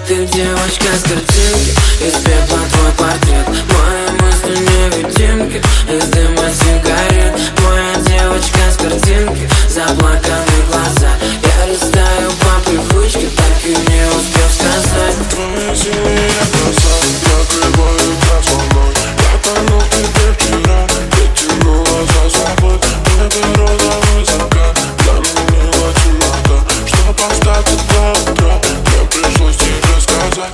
Ты девочка с картинки, из пепла твой портрет. Мои мысли невидимки, из дыма сигарет. Моя девочка с картинки, заплаканы глаза. Я растаю по привычке, так и не успев сказать.